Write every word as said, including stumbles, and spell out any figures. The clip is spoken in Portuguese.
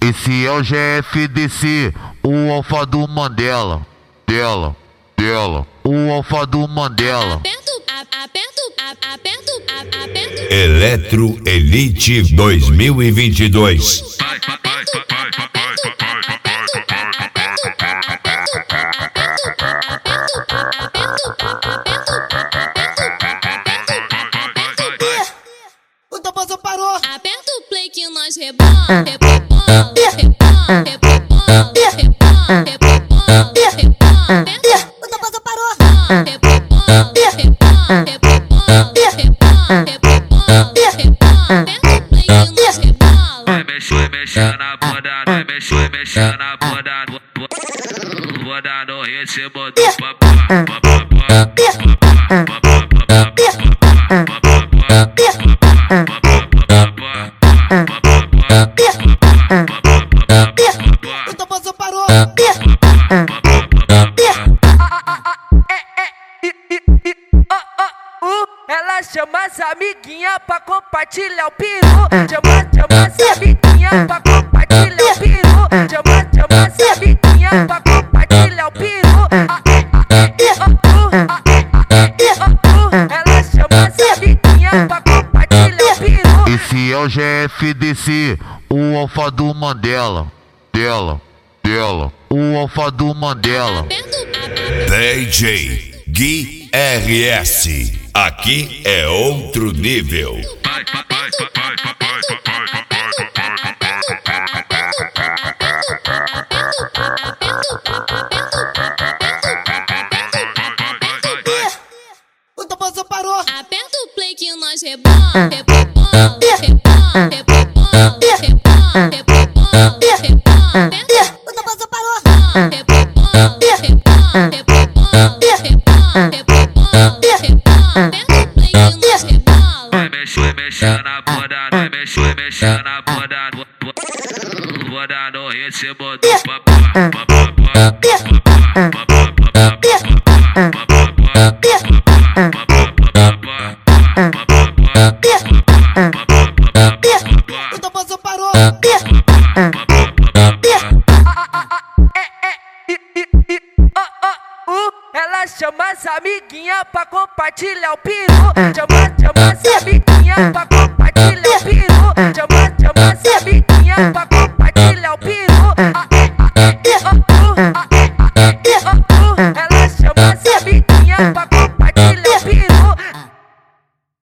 Esse é o G F D C, o alfa do Mandela. Dela, dela, o alfa do Mandela. Aperto, aperto, aperto, aperto. Eletro Elite dois mil e vinte e dois. O Tabosa parou. Aperta o play que nós rebola, rebola, rebola, rebola, rebola, rebola, rebola. O Tabosa parou. Rebola, rebola, rebola, rebola, rebola, rebola. Aperta o play que nós rebola. Vai mexer, mexer na bunda, vai mexer, mexer na bunda. Vou dar no recebo do papá, papá, O Tabosa parou. Ela chama as amiguinhas pra compartilhar o peru. Chama, chama as amiguinhas pra compartilhar o peru. Chama, chama as amiguinhas pra compartilhar o peru. Ela chama as amiguinhas pra compartilhar o peru. Esse é o G F D C, o alfa do Mandela. Dela, dela, o alfa do Mandela. D J Gui R S. Aqui é outro nível. O Tabosa parou. Aperta o play que nós rebola, rebola, rebola, rebola, rebola, rebola, rebola. O Tabosa parou. Rebola, rebola, rebola, rebola, rebola, rebola. Aperta o play que nós rebola. vai mexer, mexer na bunda, vai mexer, mexer na bunda. Vou dar no recebo do papá, papá, O Tabosa parou. Ela chama as amiguinhas pra compartilhar o peru. Chama, chama as amiguinhas pra